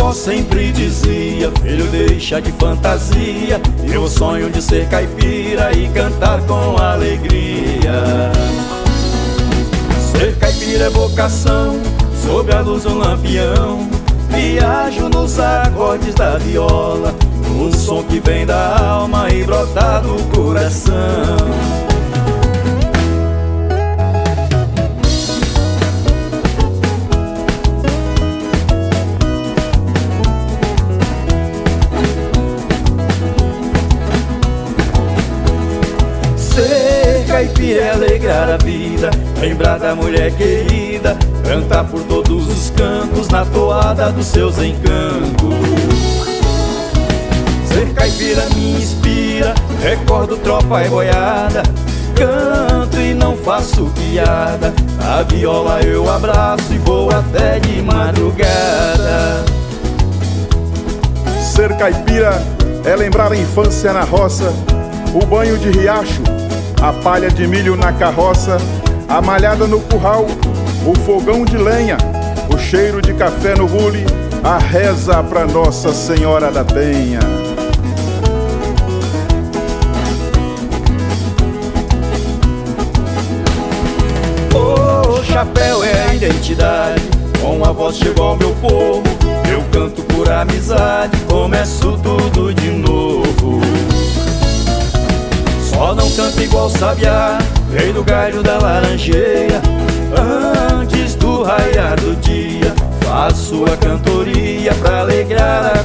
avó sempre dizia: filho, deixa de fantasia, e o sonho de ser caipira e cantar com alegria. Ser caipira é vocação, sob a luz do lampião. Viajo nos acordes da viola, um som que vem da alma e brota do coração. Ser caipira é alegrar a vida, lembrar da mulher querida, cantar por todos os campos na toada dos seus encantos. Ser caipira me inspira, recordo tropa e boiada, canto e não faço piada, a viola eu abraço e vou até de madrugada. Ser caipira é lembrar a infância na roça, o banho de riacho, a palha de milho na carroça, a malhada no curral, o fogão de lenha, o cheiro de café no bule, a reza pra Nossa Senhora da Penha. O chapéu é a identidade, com a voz chegou ao meu povo, eu canto por amizade, começo tudo de novo. Só não canto igual sabiá, rei do galho da laranjeira, antes do raiar do dia, faço a cantoria pra alegrar a